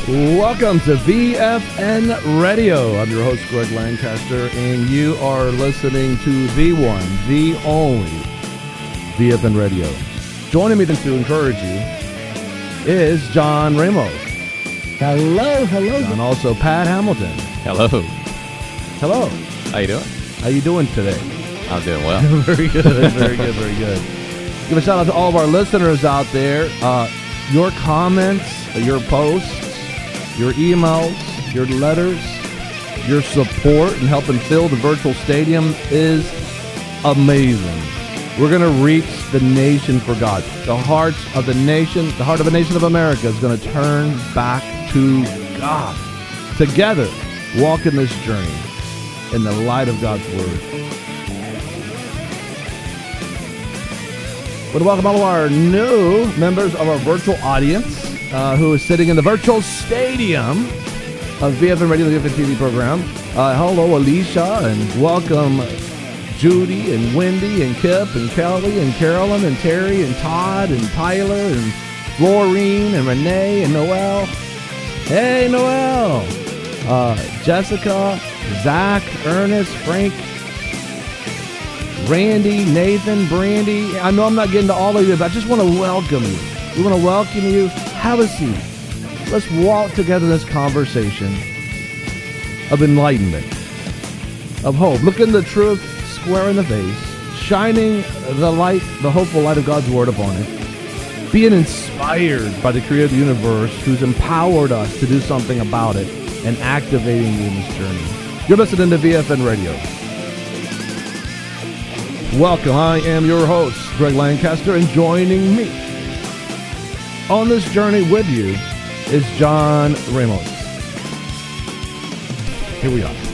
Welcome to VFN Radio. I'm your host, Greg Lancaster, and you are listening to the one, the only VFN Radio. Joining me to encourage you is John Ramos. Hello. And also Pat Hamilton. Hello. Hello. How you doing? How you doing today? I'm doing well. Very good, very good. Give a shout out to all of our listeners out there. Your comments, your posts, your emails, your letters, your support in helping fill the virtual stadium is amazing. We're going to reach the nation for God. The heart of the nation of America is going to turn back to God. Together, walk in this journey in the light of God's Word. I want to welcome all of our new members of our virtual audience who is sitting in the virtual stadium of VFN Radio, the VFN TV program. Hello, Alicia, and welcome Judy and Wendy and Kip and Kelly and Carolyn and Terry and Todd and Tyler and Florine and Renee and Noel. Hey, Noel. Jessica, Zach, Ernest, Frank, Randy, Nathan, Brandy. I know I'm not getting to all of you, but I just want to welcome you. We want to welcome you. Have a seat. Let's walk together in this conversation of enlightenment, of hope. Looking the truth square in the face, shining the light, the hopeful light of God's Word upon it, being inspired by the Creator of the universe who's empowered us to do something about it and activating you in this journey. You're listening to VFN Radio. Welcome. I am your host, Greg Lancaster, and joining me on this journey with you is John Ramos. Here we are.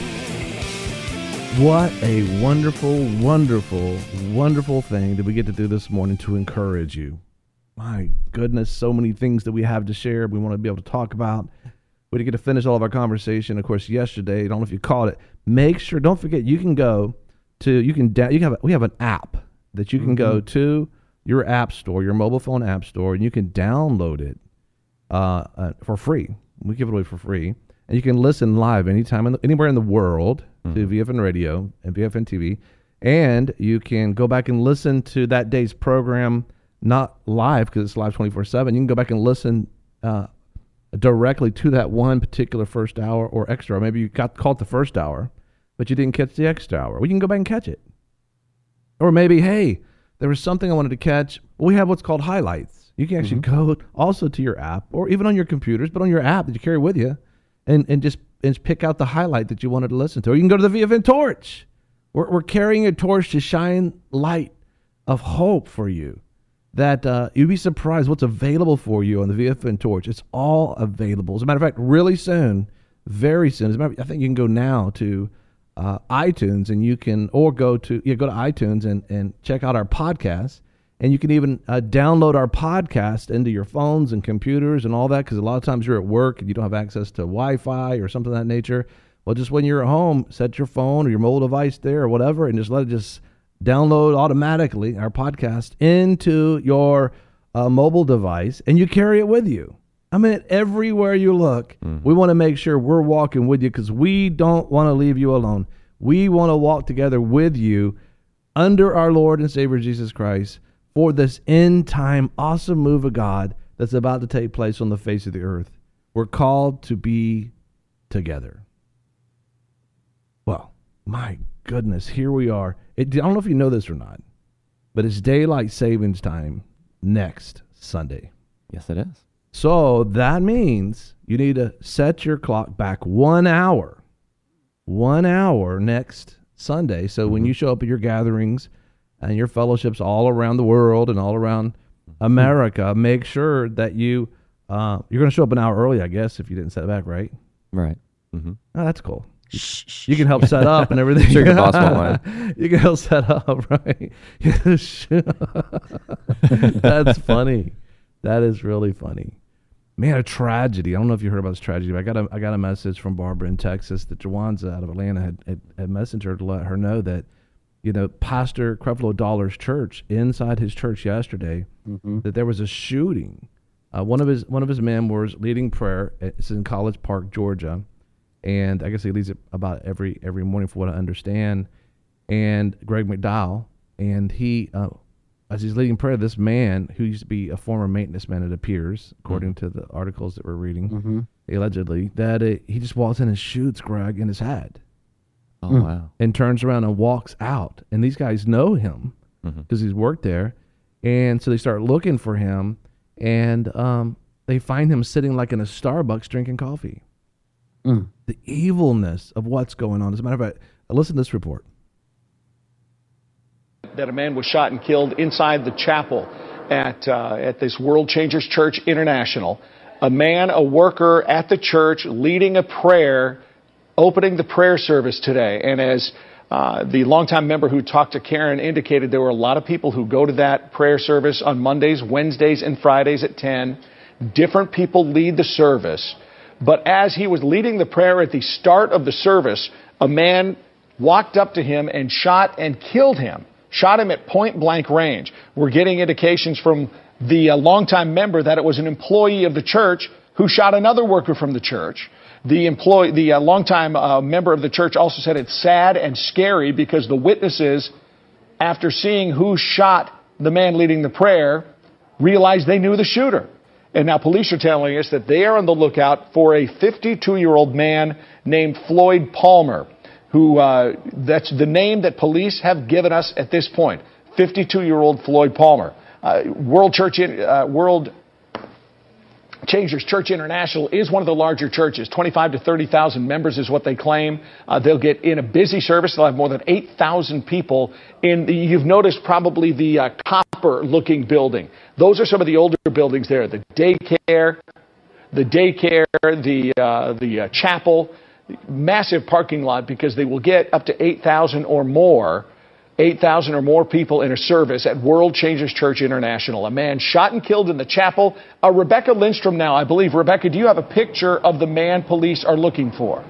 What a wonderful, wonderful, wonderful thing that we get to do this morning to encourage you. My goodness, so many things that we have to share, we want to be able to talk about. We didn't get to finish all of our conversation, of course, yesterday. I don't know if you caught it. Make sure, don't forget, you can go to, we have an app that you can go to your app store, your mobile phone app store, and you can download it for free. We give it away for free. And you can listen live anytime, anywhere in the world to VFN Radio and VFN TV. And you can go back and listen to that day's program, not live because it's live 24/7. You can go back and listen directly to that one particular first hour or extra. Or maybe you got caught the first hour, but you didn't catch the extra hour. Well, you can go back and catch it. Or maybe, hey, there was something I wanted to catch. We have what's called highlights. You can actually go also to your app, or even on your computers, but on your app that you carry with you, and just pick out the highlight that you wanted to listen to. Or you can go to the VFN Torch. We're carrying a torch to shine light of hope for you. That you'd be surprised what's available for you on the VFN Torch. It's all available. As a matter of fact, really soon, very soon. As a matter of fact, I think you can go now to iTunes, and you can, or go to iTunes and check out our podcast, and you can even download our podcast into your phones and computers and all that, because a lot of times you're at work and you don't have access to Wi-Fi or something of that nature. Well, just when you're at home, set your phone or your mobile device there or whatever, and just let it just download automatically our podcast into your mobile device, and you carry it with you. I mean, everywhere you look, we want to make sure we're walking with you, because we don't want to leave you alone. We want to walk together with you under our Lord and Savior Jesus Christ for this end-time awesome move of God that's about to take place on the face of the earth. We're called to be together. Well, my goodness, here we are. I don't know if you know this or not, but it's daylight savings time next Sunday. Yes, it is. So that means you need to set your clock back 1 hour. 1 hour next Sunday. So when you show up at your gatherings and your fellowships all around the world and all around America, make sure that you're going to show up an hour early, I guess, if you didn't set it back, right? Right. Oh, that's cool. You can help set up and everything. Sure, your boss won't mind. You can help set up, right? That's funny. That is really funny. Man, a tragedy. I don't know if you heard about this tragedy, but I got a message from Barbara in Texas that Jawanza out of Atlanta had messaged her to let her know that, you know, Pastor Creflo Dollar's church, inside his church yesterday, that there was a shooting One of his men was leading prayer. It's in College Park, Georgia, and I guess he leads it about every morning, for what I understand. And Greg McDowell, and he, as he's leading prayer, this man who used to be a former maintenance man, it appears, according to the articles that we're reading, allegedly, that he just walks in and shoots Greg in his head. Oh, wow. And turns around and walks out. And these guys know him because he's worked there. And so they start looking for him, and they find him sitting like in a Starbucks drinking coffee. The evilness of what's going on. As a matter of fact, listen to this report. That a man was shot and killed inside the chapel at this World Changers Church International. A worker at the church, leading a prayer, opening the prayer service today. And as the longtime member who talked to Karen indicated, there were a lot of people who go to that prayer service on Mondays, Wednesdays, and Fridays at 10. Different people lead the service. But as he was leading the prayer at the start of the service, a man walked up to him and shot and killed him. Shot him at point-blank range. We're getting indications from the longtime member that it was an employee of the church who shot another worker from the church. The longtime member of the church also said it's sad and scary because the witnesses, after seeing who shot the man leading the prayer, realized they knew the shooter. And now police are telling us that they are on the lookout for a 52-year-old man named Floyd Palmer, who that's the name that police have given us at this point. 52-year-old Floyd Palmer. World Changers Church International is one of the larger churches. 25 to 30,000 members is what they claim. They'll get in a busy service. They'll have more than 8,000 people in you've noticed probably the copper-looking building. Those are some of the older buildings there. The daycare, the chapel, massive parking lot, because they will get up to 8,000 or more people in a service at World Changers Church International. A man shot and killed in the chapel. Rebecca Lindstrom now, I believe. Rebecca, do you have a picture of the man police are looking for?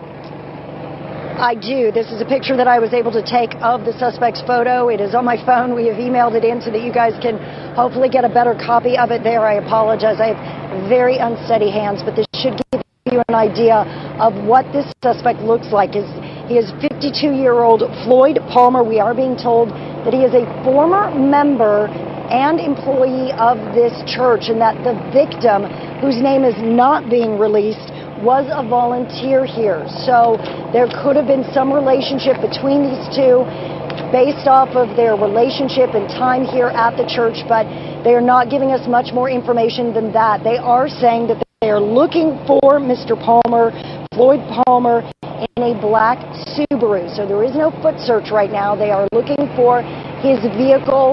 I do. This is a picture that I was able to take of the suspect's photo. It is on my phone. We have emailed it in so that you guys can hopefully get a better copy of it there. I apologize. I have very unsteady hands, but this should give you an idea of what this suspect looks like. He is 52-year-old Floyd Palmer. We are being told that he is a former member and employee of this church, and that the victim, whose name is not being released, was a volunteer here. So there could have been some relationship between these two based off of their relationship and time here at the church, but they are not giving us much more information than that. They are saying that they are looking for Mr. Palmer, Floyd Palmer, in a black Subaru. So there is no foot search right now. They are looking for his vehicle.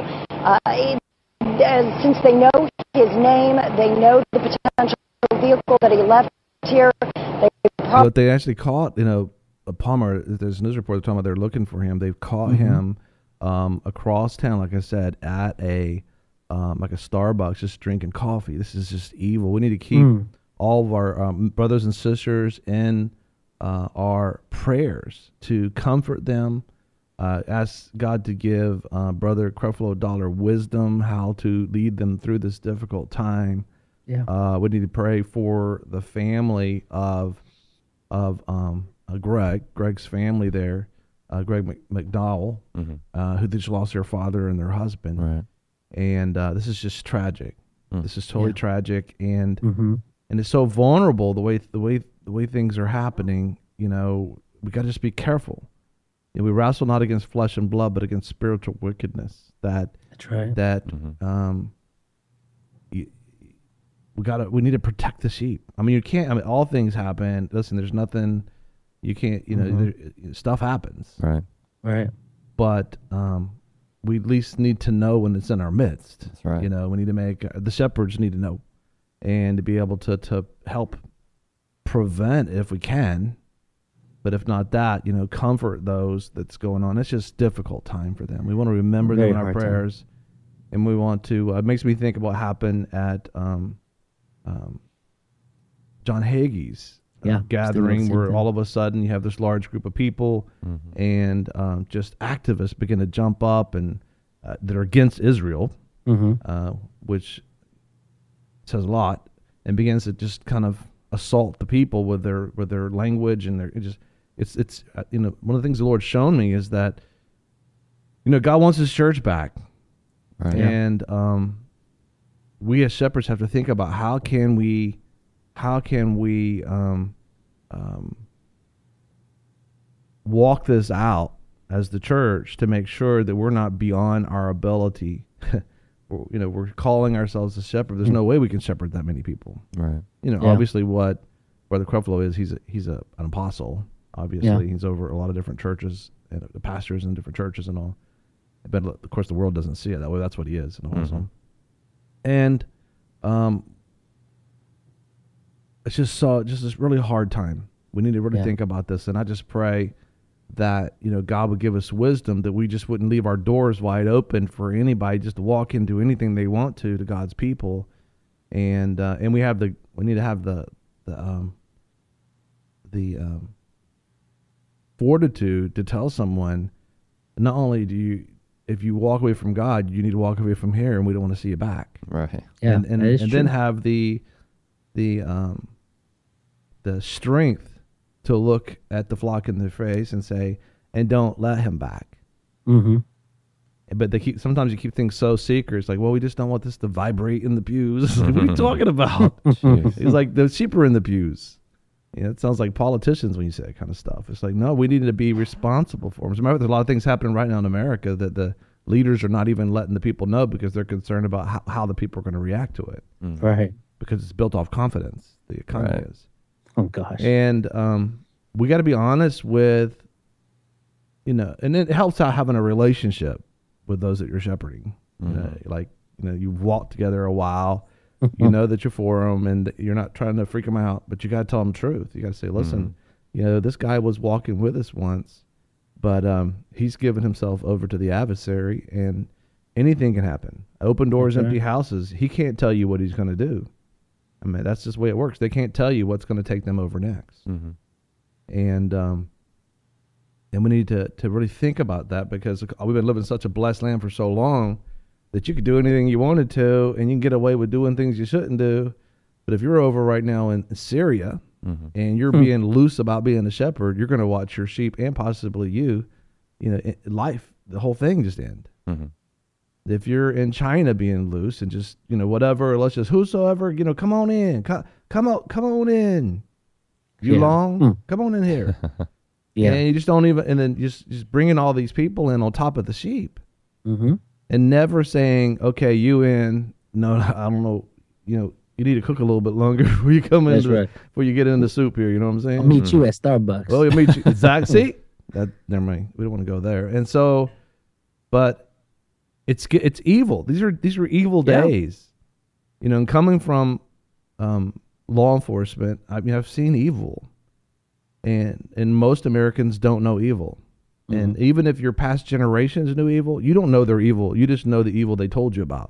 Since they know his name, they know the potential vehicle that he left here. But they actually caught, Palmer. There's a news report talking about they're looking for him. They've caught him across town, like I said, at a like a Starbucks, just drinking coffee. This is just evil. We need to keep all of our brothers and sisters in our prayers to comfort them. Ask God to give Brother Creflo Dollar wisdom how to lead them through this difficult time. Yeah. We need to pray for the family of Greg's family there, Greg McDowell, who just lost their father and their husband. Right. And this is just tragic. This is totally tragic, and it's so vulnerable the way things are happening. We got to just be careful. We wrestle not against flesh and blood, but against spiritual wickedness. That's right. We need to protect the sheep. You can't. All things happen. Listen, there's nothing you can't. Stuff happens. Right. Right. But we at least need to know when it's in our midst. That's right. We need to make the shepherds need to know, and to be able to help prevent if we can. But if not that, comfort those that's going on. It's just a difficult time for them. We want to remember them in our prayers, and we want to. It makes me think of what happened at John Hagee's gathering, where all of a sudden you have this large group of people, and just activists begin to jump up and that are against Israel, which says a lot, and begins to just kind of assault the people with their language and it's one of the things the Lord's shown me is that God wants His church back, Right. and we as shepherds have to think about how can we walk this out as the church to make sure that we're not beyond our ability. We're calling ourselves a shepherd. There's no way we can shepherd that many people. Right. Obviously what Brother Creflo is, he's an apostle. Obviously, Yeah. he's over a lot of different churches and the pastors in different churches and all. But of course, the world doesn't see it that way. That's what he is, an apostle. And it's just this really hard time. We need to really think about this, and I just pray that God would give us wisdom, that we just wouldn't leave our doors wide open for anybody just to walk into anything they want to God's people, and we need to have the fortitude to tell someone, not only if you walk away from God, you need to walk away from here, and we don't want to see you back. Right. Yeah, and that is true. then have the strength to look at the flock in the face and say, and don't let him back. Mm-hmm. But sometimes you keep things so secret. It's like, well, we just don't want this to vibrate in the pews. It's like, what are you talking about? It's like the sheep are in the pews. It sounds like politicians when you say that kind of stuff. It's like, no, we need to be responsible for them. As a matter of fact, there's a lot of things happening right now in America that the leaders are not even letting the people know because they're concerned about how the people are going to react to it. Right. Because it's built off confidence. The economy Right. is. Oh gosh. And we got to be honest with, and it helps out having a relationship with those that you're shepherding. You've walked together a while. You know that you're for them, and you're not trying to freak them out, but you got to tell them the truth. You got to say, listen, this guy was walking with us once, but he's given himself over to the adversary, and anything can happen. Open doors, empty houses. He can't tell you what he's going to do. I mean, that's just the way it works. They can't tell you what's going to take them over next. Mm-hmm. And we need to really think about that, because we've been living in such a blessed land for so long that you could do anything you wanted to, and you can get away with doing things you shouldn't do. But if you're over right now in Syria and you're being loose about being a shepherd, you're going to watch your sheep and possibly life, the whole thing just end. Mm-hmm. If you're in China being loose and just, whatever, let's just, whosoever, come on in, come on in. Come on in here. Yeah. And you just don't even, and then just bringing all these people in on top of the sheep. Mm-hmm. And never saying, okay, you in, no, I don't know, you need to cook a little bit longer before you come in, before you get in the soup here, you know what I'm saying? I'll meet you at Starbucks. Well, you'll meet you, exactly, see? Never mind, we don't want to go there. And so, but it's evil. These are evil days. And coming from law enforcement, I mean, I've seen evil. And most Americans don't know evil. And even if your past generations knew evil, you don't know they're evil. You just know the evil they told you about.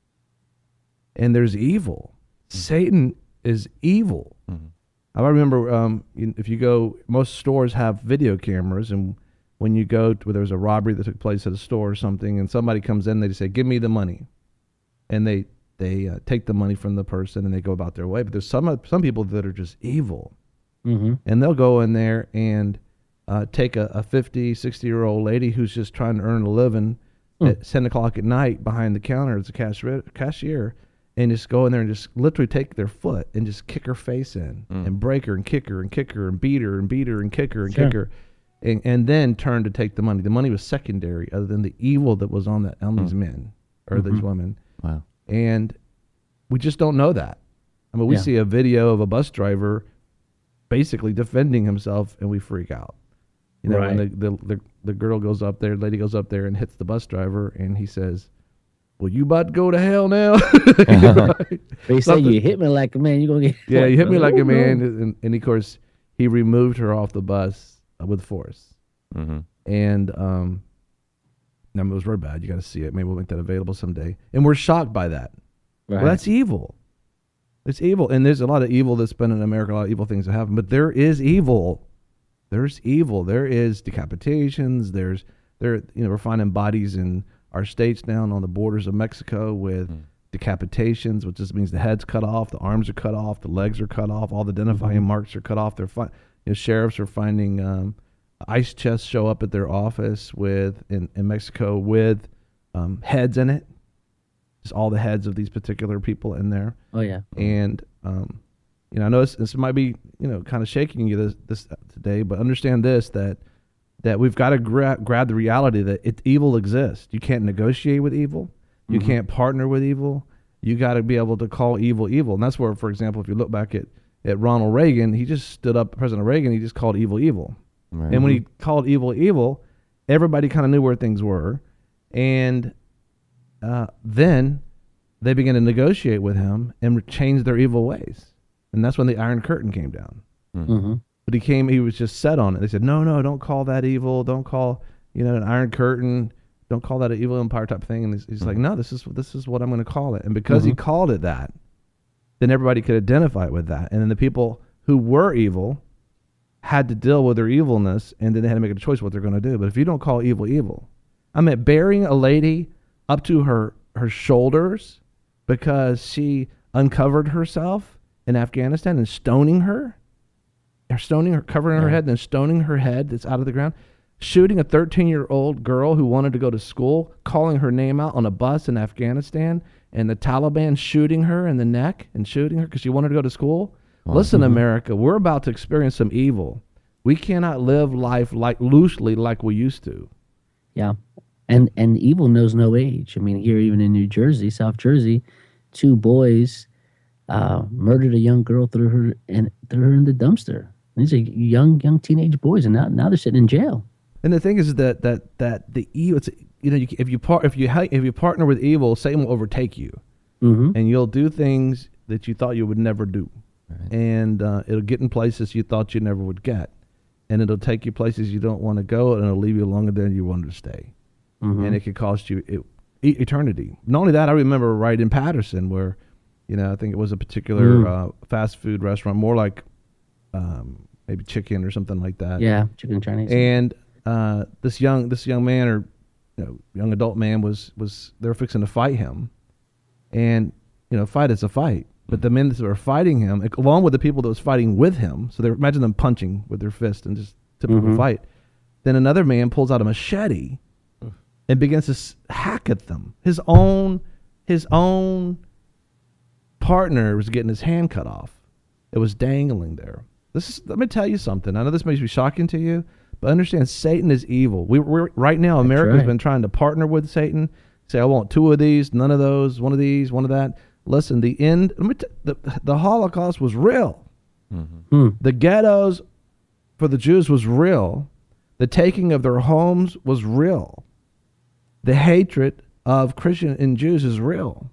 And there's evil. Satan is evil. I remember if you go, most stores have video cameras, and when you go to where there's a robbery that took place at a store or something, and somebody comes in, they just say, give me the money. And they take the money from the person and they go about their way. But there's some people that are just evil. Mm-hmm. And they'll go in there and take a 50, 60-year-old lady who's just trying to earn a living at 10 o'clock at night behind the counter as a cashier, and just go in there and just literally take their foot and just kick her face in and break her and kick her and kick her and beat her and beat her and kick her and kick her, and then turn to take the money. The money was secondary other than the evil that was on these men or these women. Wow. And we just don't know that. I mean, we see a video of a bus driver basically defending himself, and we freak out. When the girl goes up there, lady goes up there and hits the bus driver, and he says, well, you about to go to hell now? Right? They say you hit me like a man, you're going to get... Yeah, you hit me like a man. And of course, he removed her off the bus with force. Mm-hmm. And it was very bad. You got to see it. Maybe we'll make that available someday. And we're shocked by that. Right. Well, that's evil. It's evil. And there's a lot of evil that's been in America, a lot of evil things that happen. But there is evil. There's evil. There is decapitations. We're finding bodies in our states down on the borders of Mexico with decapitations, which just means the head's cut off, the arms are cut off, the legs are cut off, all the identifying marks are cut off. Sheriffs are finding ice chests show up at their office in Mexico with heads in it, just all the heads of these particular people in there. Oh yeah. And I know this might be kind of shaking you this today, but understand this, that we've got to grab the reality that evil exists. You can't negotiate with evil. You can't partner with evil. You got to be able to call evil evil. And that's where, for example, if you look back at Ronald Reagan, he just stood up, President Reagan, he just called evil evil. Right. And when he called evil evil, everybody kind of knew where things were. And then they began to negotiate with him and change their evil ways. And that's when the Iron Curtain came down. Mm-hmm. But he was just set on it. They said, no, don't call that evil. Don't call, an Iron Curtain. Don't call that an evil empire type thing. And he's like, no, this is what I'm going to call it. And because he called it that, then everybody could identify with that. And then the people who were evil had to deal with their evilness, and then they had to make a choice what they're going to do. But if you don't call evil evil, I mean, burying a lady up to her shoulders because she uncovered herself in Afghanistan and stoning her, covering her head, and then stoning her head that's out of the ground, shooting a 13-year-old girl who wanted to go to school, calling her name out on a bus in Afghanistan, and the Taliban shooting her in the neck and shooting her because she wanted to go to school. Listen, America, we're about to experience some evil. We cannot live life loosely like we used to. Yeah. And evil knows no age. I mean, here even in New Jersey, South Jersey, 2 boys murdered a young girl, threw her in the dumpster. These are young teenage boys, and now they're sitting in jail. And the thing is that the evil, if you partner with evil, Satan will overtake you, and you'll do things that you thought you would never do, and it'll get in places you thought you never would get, and it'll take you places you don't want to go, and it'll leave you longer than you wanted to stay, and it could cost you eternity. Not only that, I remember right in Patterson where, I think it was a particular fast food restaurant, more like maybe chicken or something like that. Yeah, chicken Chinese. And this young man or young adult man was they were fixing to fight him, and fight is a fight. But the men that were fighting him, along with the people that was fighting with him, so imagine them punching with their fist and just typical fight. Then another man pulls out a machete and begins to hack at them. His own partner was getting his hand cut off. It was dangling there. Let me tell you something. I know this may be shocking to you, but understand Satan is evil. We're right now, America's been trying to partner with Satan. Say, I want 2 of these, none of those, 1 of these, 1 of that. Listen, the Holocaust was real. The ghettos for the Jews was real. The taking of their homes was real. The hatred of Christian and Jews is real.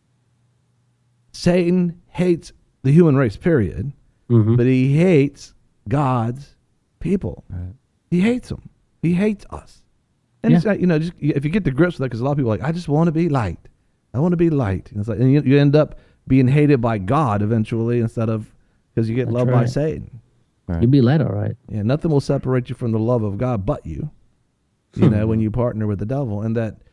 Satan hates the human race, period. But he hates God's people. Right. He hates them. He hates us. And it's just, if you get to grips with that, because a lot of people are like, I just want to be light. I want to be light. And it's like, and you end up being hated by God eventually instead of because you get loved by Satan. Right. You'll be light, all right. Yeah, nothing will separate you from the love of God but you. When you partner with the devil, and that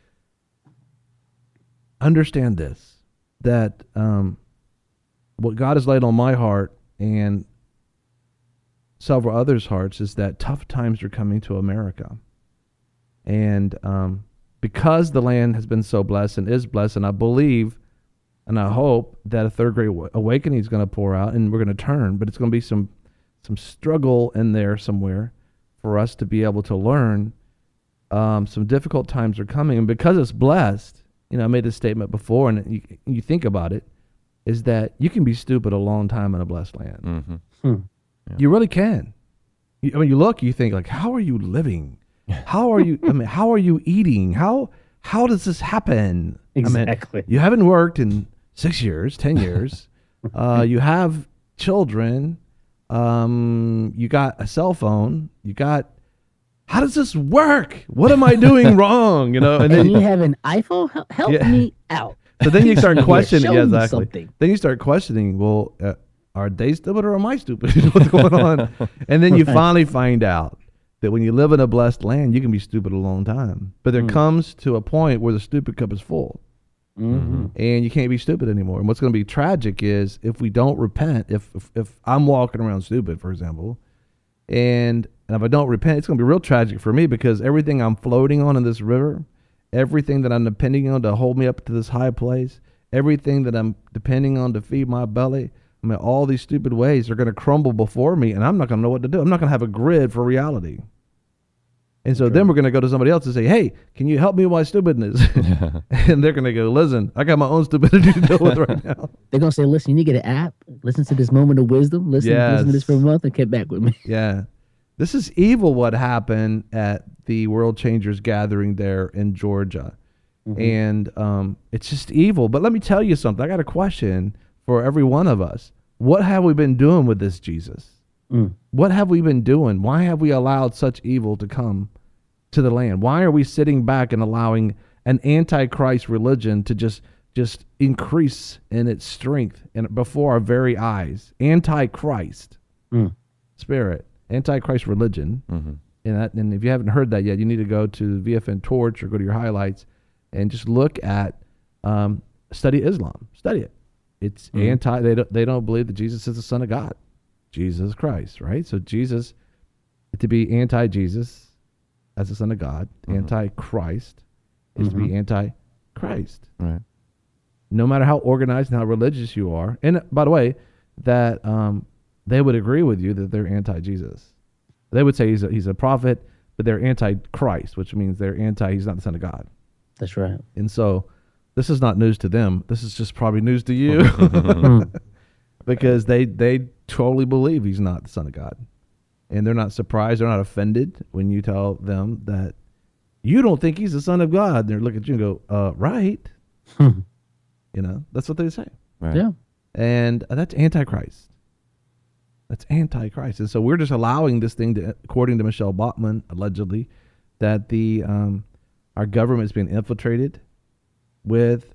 understand this, that what God has laid on my heart and several others' hearts is that tough times are coming to America. And because the land has been so blessed and is blessed, and I believe and I hope that a third great awakening is going to pour out and we're going to turn, but it's going to be some struggle in there somewhere for us to be able to learn. Some difficult times are coming, and because it's blessed, I made this statement before, and you think about it, is that you can be stupid a long time in a blessed land. Yeah. You really can. You think like, how are you living? How are you? How are you eating? How does this happen? Exactly. You haven't worked in 6 years, 10 years. You have children. You got a cell phone. How does this work? What am I doing wrong? And then you have an iPhone. Help me out. So then you start questioning. Yeah, exactly. Something. Then you start questioning. Well, are they stupid or am I stupid? What's going on? And then you finally find out that when you live in a blessed land, you can be stupid a long time. But there comes to a point where the stupid cup is full. And you can't be stupid anymore. And what's going to be tragic is if we don't repent, if I'm walking around stupid, for example, and if I don't repent, it's going to be real tragic for me, because everything I'm floating on in this river, everything that I'm depending on to hold me up to this high place, everything that I'm depending on to feed my belly, I mean, all these stupid ways are going to crumble before me, and I'm not going to know what to do. I'm not going to have a grid for reality. And so then we're going to go to somebody else and say, hey, can you help me with my stupidness? And they're going to go, listen, I got my own stupidity to deal with right now. They're going to say, listen, you need to get an app. Listen to this moment of wisdom. Listen to this for a month and get back with me. Yeah. This is evil what happened at the World Changers gathering there in Georgia. And it's just evil. But let me tell you something. I got a question for every one of us. What have we been doing with this Jesus? What have we been doing? Why have we allowed such evil to come to the land? Why are we sitting back and allowing an antichrist religion to just increase in its strength and before our very eyes? Antichrist spirit, antichrist religion. And if you haven't heard that yet, you need to go to VFN Torch or go to your highlights and just look at study Islam. Study it. It's anti. They don't believe that Jesus is the Son of God, Jesus Christ, right? So Jesus, to be anti-Jesus as the Son of God, anti-Christ is to be anti-Christ. Right. No matter how organized and how religious you are, and by the way, that they would agree with you that they're anti-Jesus. They would say he's a prophet, but they're anti-Christ, which means he's not the Son of God. That's right. And so this is not news to them. This is just probably news to you because they totally believe he's not the Son of God. And they're not surprised. They're not offended when you tell them that you don't think he's the Son of God. They look at you and go, right. You know, that's what they say. Right. Yeah. And that's Antichrist. That's Antichrist. And so we're just allowing this thing to, according to Michelle Bachmann, allegedly, that our government is being infiltrated with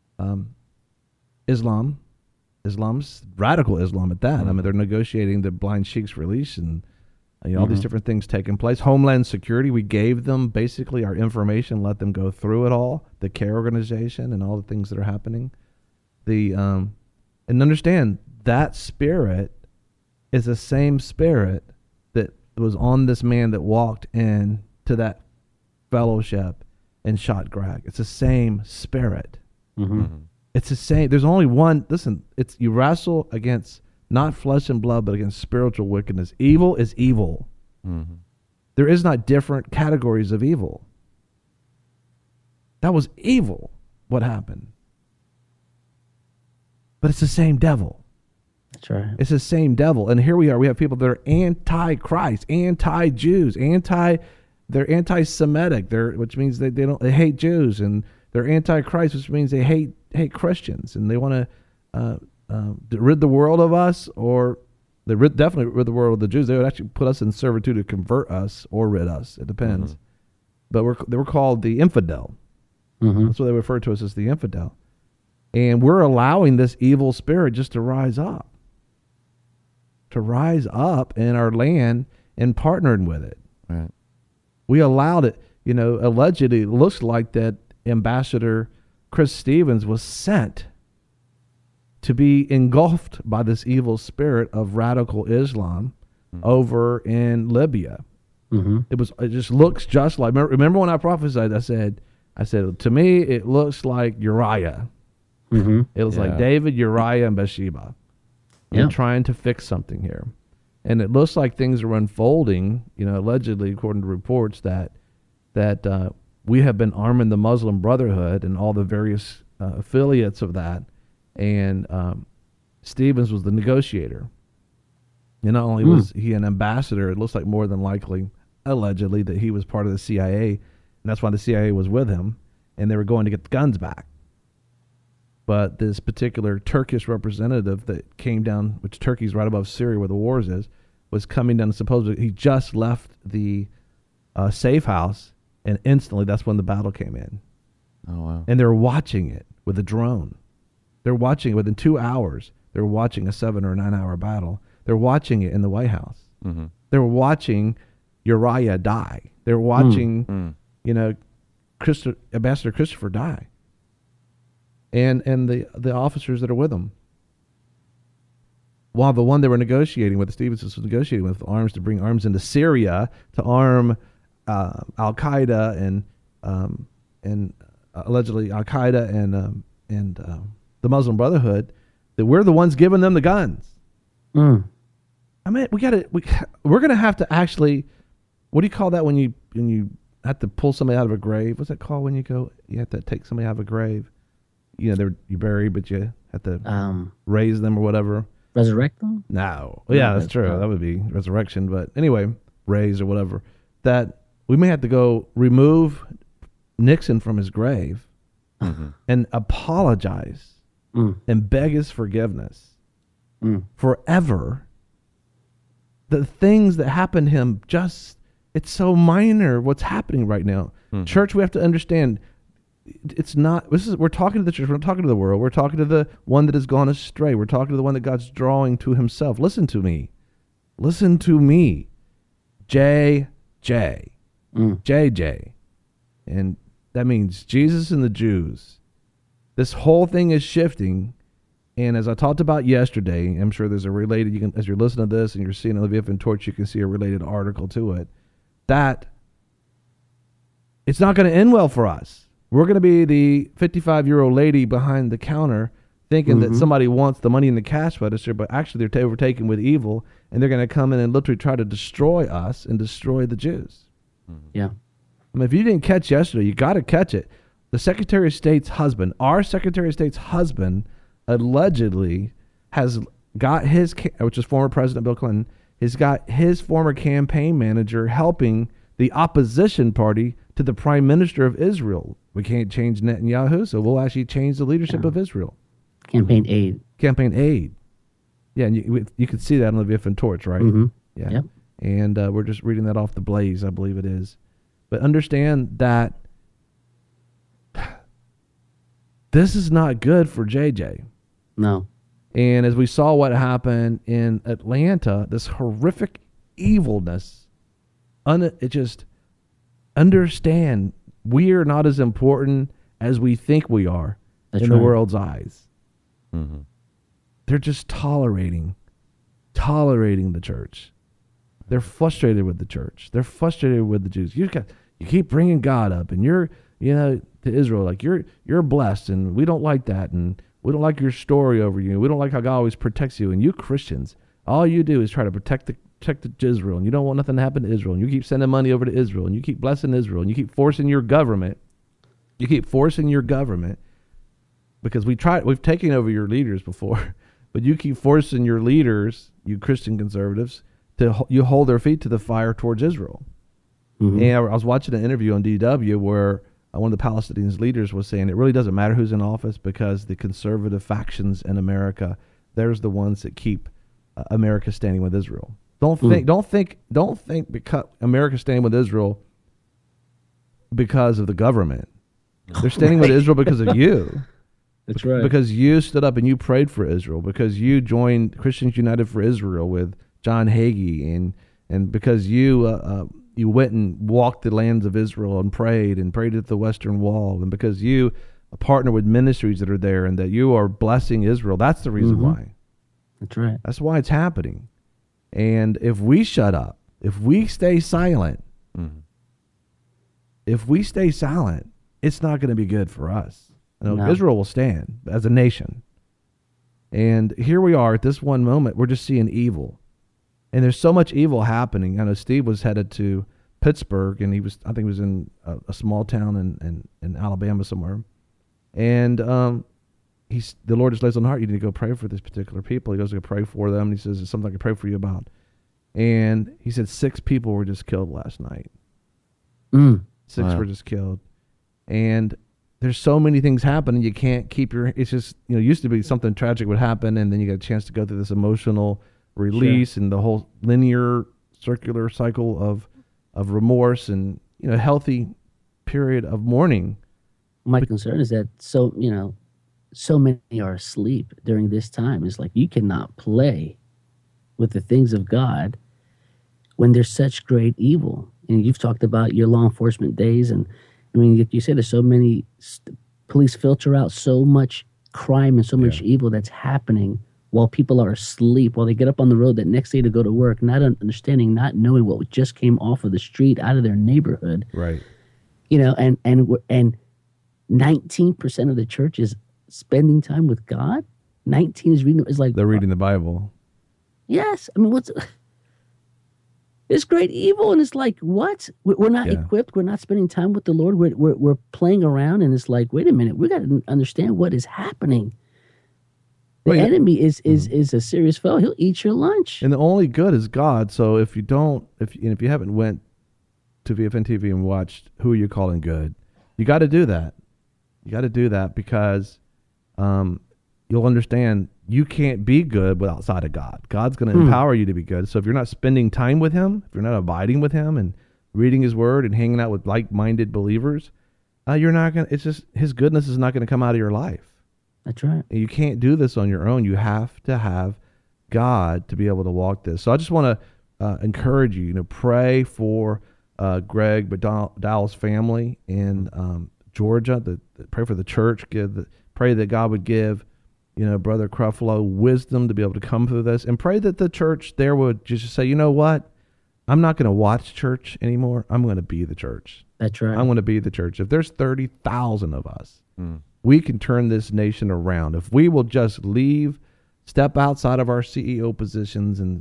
Islam's radical Islam at that. I mean, they're negotiating the blind sheikh's release and all these different things taking place. Homeland Security, we gave them basically our information, let them go through it all, the CARE organization and all the things that are happening. And understand that spirit is the same spirit that was on this man that walked in to that fellowship and shot Greg. It's the same spirit. It's the same. There's only one. Listen, you wrestle against not flesh and blood, but against spiritual wickedness. Evil is evil. There is not different categories of evil. That was evil, what happened. But it's the same devil. That's right. It's the same devil. And here we are. We have people that are anti-Christ, anti-Jews, they're anti-Semitic, which means they hate Jews, and they're anti-Christ, which means they hate Christians, and they want to rid the world of us, or they definitely rid the world of the Jews. They would actually put us in servitude to convert us or rid us. It depends. But they were called the infidel. That's what they refer to us as, the infidel. And we're allowing this evil spirit just to rise up in our land and partnering with it. Right. We allowed it. Allegedly, it looks like that Ambassador Chris Stevens was sent to be engulfed by this evil spirit of radical Islam over in Libya. It just looks just like. Remember when I prophesied? I said to me it looks like Uriah. It was like David, Uriah, and Bathsheba. They're trying to fix something here, and it looks like things are unfolding. Allegedly, according to reports, that we have been arming the Muslim Brotherhood and all the various affiliates of that, and Stevens was the negotiator. And not only was he an ambassador, it looks like more than likely, allegedly, that he was part of the CIA, and that's why the CIA was with him, and they were going to get the guns back. But this particular Turkish representative that came down, which Turkey's right above Syria where the wars is, was coming down, supposedly he just left the safe house, and instantly that's when the battle came in. Oh, wow. And they're watching it with a drone. They're watching it within 2 hours. They're watching a 7 or 9 hour battle. They're watching it in the White House. They're watching Uriah die. They're watching, Ambassador Christopher die. and the officers that are with him. While the one they were negotiating with, Stevens was negotiating with arms to bring arms into Syria to arm Al Qaeda and allegedly Al Qaeda and the Muslim Brotherhood, that we're the ones giving them the guns. Mm. I mean, we're gonna have to actually, what do you call that when you have to pull somebody out of a grave? What's that called when you have to take somebody out of a grave? You know, you bury, but you have to raise them or whatever. Resurrect them? No. Well, yeah, that's true. That would be resurrection. But anyway, raise or whatever. That we may have to go remove Nixon from his grave and apologize and beg his forgiveness forever. The things that happened to him, it's so minor what's happening right now. Church, we have to understand, it's not, we're talking to the church, we're not talking to the world, we're talking to the one that has gone astray, we're talking to the one that God's drawing to himself. Listen to me. JJ. And that means Jesus and the Jews. This whole thing is shifting. And as I talked about yesterday, I'm sure there's a related, as you're listening to this and you're seeing Olivia and Torch, you can see a related article to it, that it's not going to end well for us. We're going to be the 55-year-old lady behind the counter thinking that somebody wants the money in the cash register, but actually they're overtaken with evil, and they're going to come in and literally try to destroy us and destroy the Jews. Yeah. I mean, if you didn't catch yesterday, you got to catch it. The Secretary of State's husband, our Secretary of State's husband, allegedly has got his, which is former President Bill Clinton, has got his former campaign manager helping the opposition party to the Prime Minister of Israel. We can't change Netanyahu, so we'll actually change the leadership of Israel. Campaign aid. Yeah, and you can see that on the Viff and Torch, right? Yeah. Yep. And we're just reading that off the Blaze, I believe it is. But understand that this is not good for JJ. No. And as we saw what happened in Atlanta, this horrific evilness, it just understand we are not as important as we think we are in the world's eyes. They're just tolerating the church. They're frustrated with the church. They're frustrated with the Jews. You keep bringing God up, and you're, to Israel, like you're blessed, and we don't like that, and we don't like your story over you. We don't like how God always protects you. And you Christians, all you do is try to protect Israel, and you don't want nothing to happen to Israel. And you keep sending money over to Israel, and you keep blessing Israel, and you keep forcing your government. Because we've taken over your leaders before, but you keep forcing your leaders, you Christian conservatives, you hold their feet to the fire towards Israel. And I was watching an interview on DW where one of the Palestinian leaders was saying it really doesn't matter who's in office because the conservative factions in America, there's the ones that keep America standing with Israel. Don't think because America's standing with Israel because of the government. They're standing with Israel because of you. That's right. Because you stood up and you prayed for Israel, because you joined Christians United for Israel with John Hagee, and because you went and walked the lands of Israel and prayed at the Western Wall, and because you partner with ministries that are there and that you are blessing Israel. That's the reason why. That's right. That's why it's happening. And if we shut up, if we stay silent, it's not going to be good for us. No. Israel will stand as a nation. And here we are at this one moment, we're just seeing evil. And there's so much evil happening. I know Steve was headed to Pittsburgh, and I think he was in a small town in Alabama somewhere. And the Lord just lays on the heart, you need to go pray for this particular people. He goes to go pray for them. And he says, there's something I can pray for you about. And he said 6 people were just killed last night. 6 were just killed. And there's so many things happening. You can't keep it's just, used to be something tragic would happen, and then you get a chance to go through this emotional release and the whole linear circular cycle of remorse and, healthy period of mourning. My concern is that so many are asleep during this time. It's like you cannot play with the things of God when there's such great evil. And you've talked about your law enforcement days, and I mean, you say there's so many Police filter out so much crime and so much Yeah. evil that's happening while people are asleep, while they get up on the road that next day to go to work, not understanding, not knowing what just came off of the street out of their neighborhood. Right. You know, and 19% of the church is spending time with God. 19 is reading. Is like They're reading the Bible. yes. I mean, what's it's great evil, and it's like what? We're not Yeah. equipped. We're not spending time with the Lord. We're playing around, and it's like, wait a minute, we got to understand what is happening. The Well, yeah. enemy is a serious foe. He'll eat your lunch. And the only good is God. So if you don't, if you haven't went to VFN TV and watched Who Are You Calling Good, you got to do that. You got to do that because you'll understand you can't be good outside of God. God's going to empower you to be good. So if you're not spending time with Him, if you're not abiding with Him and reading His Word and hanging out with like-minded believers, you're not going to. It's just His goodness is not going to come out of your life. That's right. And you can't do this on your own. You have to have God to be able to walk this. So I just want to encourage you, pray for Greg McDowell's family in Georgia. Pray for the church. Pray that God would give, Brother Creflo wisdom to be able to come through this, and pray that the church there would just say, you know what? I'm not going to watch church anymore. I'm going to be the church. That's right. I'm going to be the church. If there's 30,000 of us, we can turn this nation around. If we will just step outside of our CEO positions and,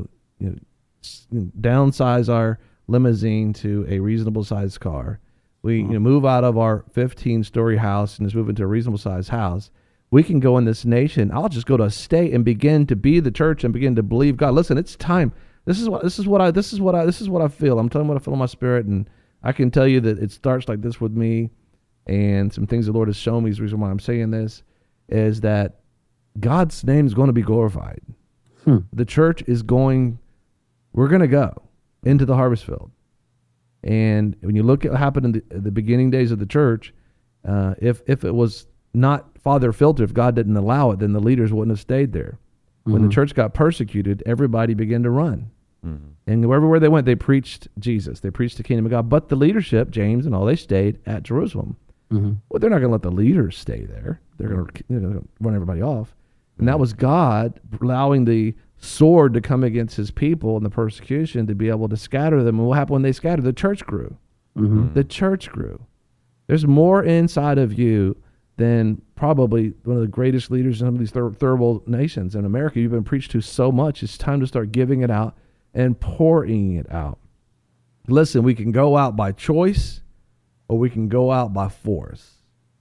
downsize our limousine to a reasonable sized car. We move out of our 15-story house and just move into a reasonable sized house. We can go in this nation. I'll just go to a state and begin to be the church and begin to believe God. Listen, it's time. This is what I feel. I'm telling you what I feel in my spirit, and I can tell you that it starts like this with me. And some things the Lord has shown me is the reason why I'm saying this is that God's name is going to be glorified. The church we're going to go into the harvest field. And when you look at what happened in the beginning days of the church, if it was not Father filter, if God didn't allow it, then the leaders wouldn't have stayed there. When the church got persecuted, everybody began to run. And everywhere they went, they preached Jesus. They preached the kingdom of God. But the leadership, James and all, they stayed at Jerusalem. Well, they're not going to let the leaders stay there. They're going to run everybody off. And that was God allowing the sword to come against His people and the persecution to be able to scatter them. And what happened when they scattered? The church grew. The church grew. There's more inside of you than probably one of the greatest leaders in some of these third world nations. In America, you've been preached to so much. It's time to start giving it out and pouring it out. Listen, we can go out by choice or we can go out by force.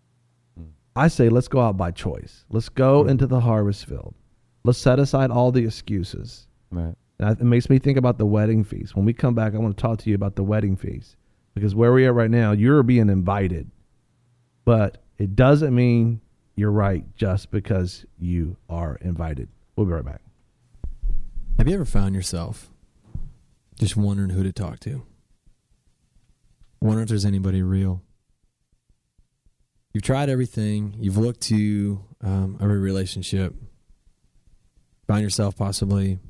I say let's go out by choice. Let's go into the harvest field. Let's set aside all the excuses. Right. And it makes me think about the wedding feast. When we come back, I want to talk to you about the wedding feast. Because where we are right now, you're being invited. But it doesn't mean you're right just because you are invited. We'll be right back. Have you ever found yourself just wondering who to talk to? Wondering if there's anybody real? You've tried everything. You've looked to every relationship. Find yourself possibly,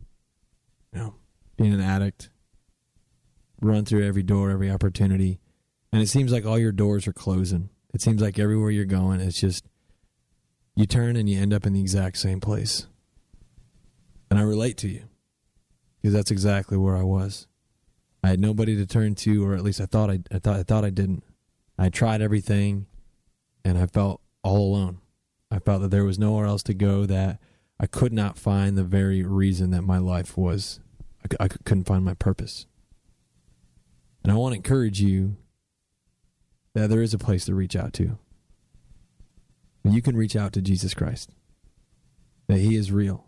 being an addict. Run through every door, every opportunity. And it seems like all your doors are closing. It seems like everywhere you're going, it's just, you turn and you end up in the exact same place. And I relate to you. Because that's exactly where I was. I had nobody to turn to, or at least I thought I didn't. I tried everything, and I felt all alone. I felt that there was nowhere else to go, that I could not find the very reason that my life was. I couldn't find my purpose. And I want to encourage you that there is a place to reach out to. You can reach out to Jesus Christ. That He is real.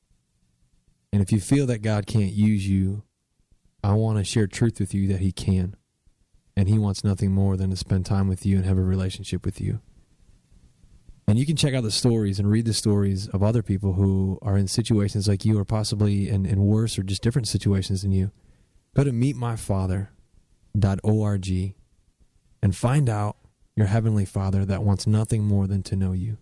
And if you feel that God can't use you, I want to share truth with you that He can. And He wants nothing more than to spend time with you and have a relationship with you. And you can check out the stories and read the stories of other people who are in situations like you, or possibly in worse or just different situations than you. Go to meetmyfather.org and find out your Heavenly Father that wants nothing more than to know you.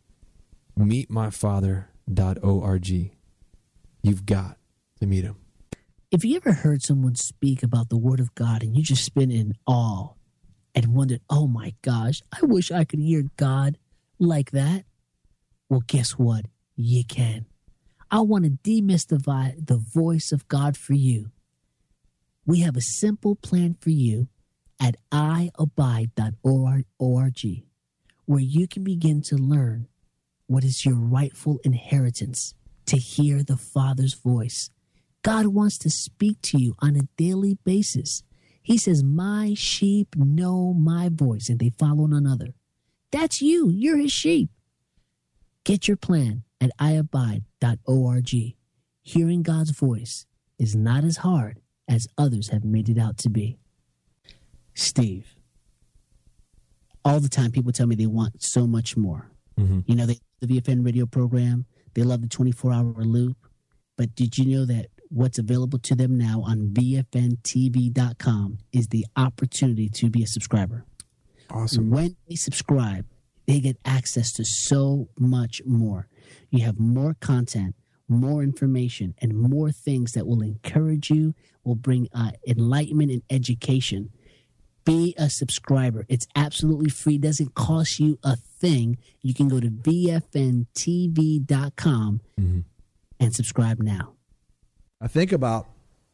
Meetmyfather.org. You've got to meet Him. If you ever heard someone speak about the Word of God and you just been in awe and wondered, oh my gosh, I wish I could hear God like that? Well, guess what? You can. I want to demystify the voice of God for you. We have a simple plan for you at iabide.org, where you can begin to learn what is your rightful inheritance, to hear the Father's voice. God wants to speak to you on a daily basis. He says, my sheep know my voice and they follow none other. That's you. You're his sheep. Get your plan at iabide.org. Hearing God's voice is not as hard as others have made it out to be. Steve, all the time people tell me they want so much more. Mm-hmm. You know, they love the VFN radio program. They love the 24-hour loop. But did you know that what's available to them now on VFNTV.com is the opportunity to be a subscriber? Awesome. When they subscribe, they get access to so much more. You have more content, more information, and more things that will encourage you, will bring enlightenment and education. Be a subscriber. It's absolutely free. It doesn't cost you a thing. You can go to VFNTV.com and subscribe now. I think about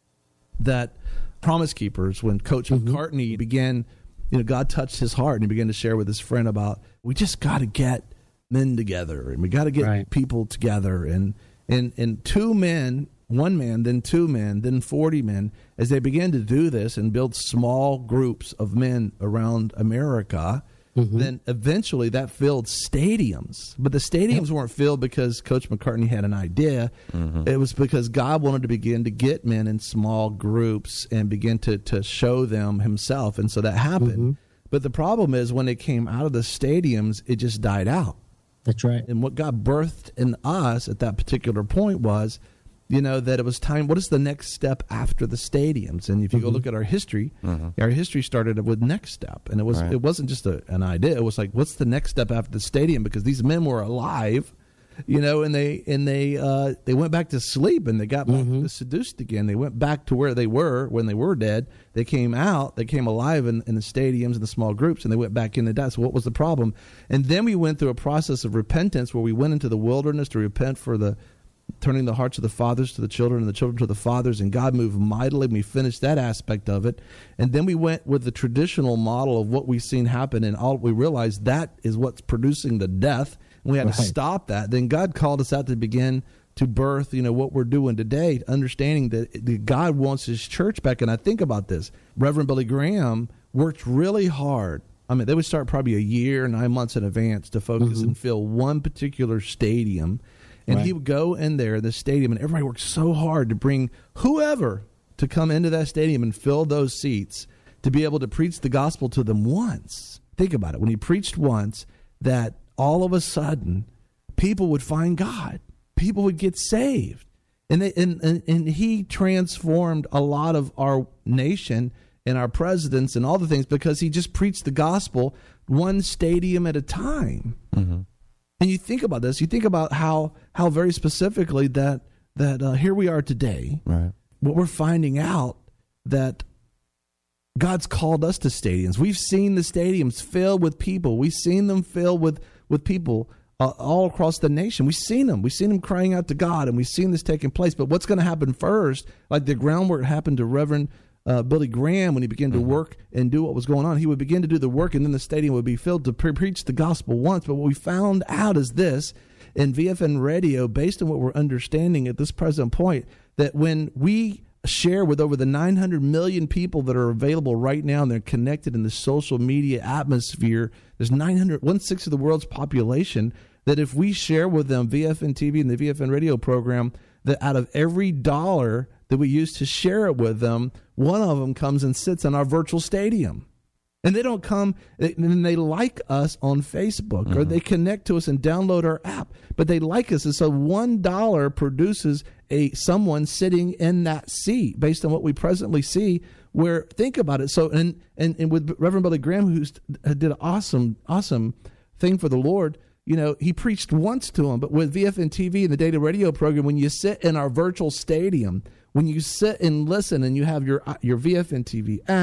that Promise Keepers when Coach McCartney began, God touched his heart and he began to share with his friend about, we just got to get men together and we got to get people together. And two men, one man, then two men, then 40 men, as they began to do this and build small groups of men around America, then eventually that filled stadiums. But the stadiums weren't filled because Coach McCartney had an idea. It was because God wanted to begin to get men in small groups and begin to show them himself. And so that happened. But the problem is when it came out of the stadiums, it just died out. That's right. And what God birthed in us at that particular point was, that it was time. What is the next step after the stadiums? And if you go look at our history started with Next Step, and it wasn't just an idea. It was like, what's the next step after the stadium? Because these men were alive, and they went back to sleep and they got back seduced again. They went back to where they were when they were dead. They came out, they came alive in the stadiums and the small groups, and they went back into that. So what was the problem? And then we went through a process of repentance where we went into the wilderness to repent for the turning the hearts of the fathers to the children and the children to the fathers, and God moved mightily. We finished that aspect of it. And then we went with the traditional model of what we've seen happen, and all we realized that is what's producing the death. And we had to stop that. Then God called us out to begin to birth, what we're doing today, understanding that God wants his church back. And I think about this. Reverend Billy Graham worked really hard. I mean, they would start probably a year, 9 months in advance to focus and fill one particular stadium. And he would go in there, the stadium, and everybody worked so hard to bring whoever to come into that stadium and fill those seats to be able to preach the gospel to them once. Think about it. When he preached once, that all of a sudden people would find God. People would get saved. And he transformed a lot of our nation and our presidents and all the things because he just preached the gospel one stadium at a time. And you think about this, you think about how very specifically that here we are today. Right. What we're finding out that God's called us to stadiums. We've seen the stadiums filled with people. We've seen them filled with people all across the nation. We've seen them. We've seen them crying out to God, and we've seen this taking place. But what's going to happen first, like the groundwork happened to Reverend Billy Graham when he began to work and do what was going on. He would begin to do the work, and then the stadium would be filled to preach the gospel once. But what we found out is this, in VFN radio, based on what we're understanding at this present point, that when we share with over the 900 million people that are available right now and they're connected in the social media atmosphere, there's 1/6 of the world's population, that if we share with them VFN TV and the VFN radio program, that out of every dollar that we use to share it with them, one of them comes and sits in our virtual stadium. And they don't come, and they like us on Facebook, or they connect to us and download our app, but they like us. And so $1 produces someone sitting in that seat based on what we presently see, where, think about it. So, and with Reverend Billy Graham, who did an awesome thing for the Lord, he preached once to him, but with VFN TV and the data radio program, when you sit in our virtual stadium, when you sit and listen and you have your VFN TV app,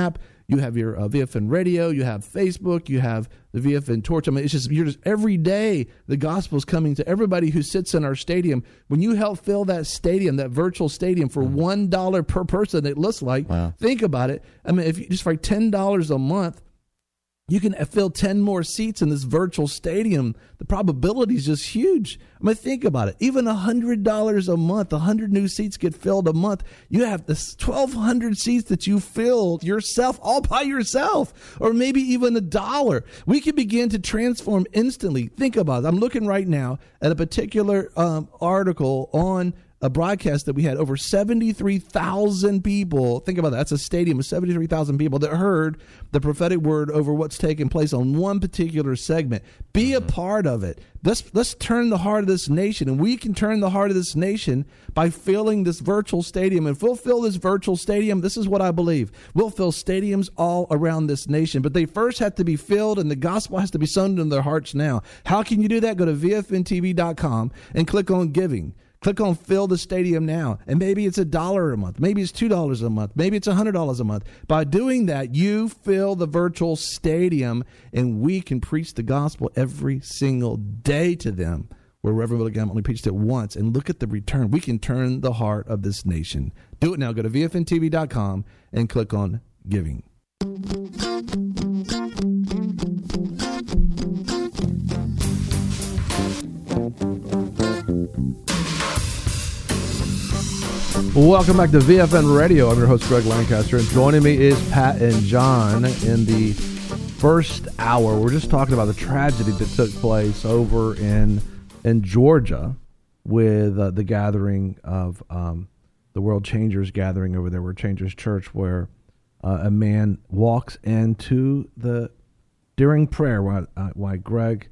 you have your VFN radio, you have Facebook, you have the VFN torch. I mean, you're just every day the gospel is coming to everybody who sits in our stadium. When you help fill that stadium, that virtual stadium for $1 per person, it looks like. Wow. Think about it. I mean, if you just for $10 a month, you can fill 10 more seats in this virtual stadium. The probability is just huge. I mean, think about it. Even $100 a month, 100 new seats get filled a month. You have this 1,200 seats that you filled yourself, all by yourself, or maybe even $1. We can begin to transform instantly. Think about it. I'm looking right now at a particular article on a broadcast that we had over 73,000 people. Think about that. That's a stadium of 73,000 people that heard the prophetic word over what's taking place on one particular segment. Be a part of it. Let's turn the heart of this nation, and we can turn the heart of this nation by filling this virtual stadium. And if we'll fill this virtual stadium, this is what I believe. We'll fill stadiums all around this nation, but they first have to be filled, and the gospel has to be sown in their hearts now. How can you do that? Go to VFNTV.com and click on giving. Click on fill the stadium now. And maybe it's $1 a month. Maybe it's $2 a month. Maybe it's $100 a month. By doing that, you fill the virtual stadium, and we can preach the gospel every single day to them, where Reverend Billy Graham only preached it once. And look at the return. We can turn the heart of this nation. Do it now. Go to VFNTV.com and click on giving. Welcome back to VFN Radio. I'm your host, Greg Lancaster, and joining me is Pat and John in the first hour. We're just talking about the tragedy that took place over in Georgia with the gathering of the World Changers gathering over there, World Changers Church, where a man walks into during prayer while Greg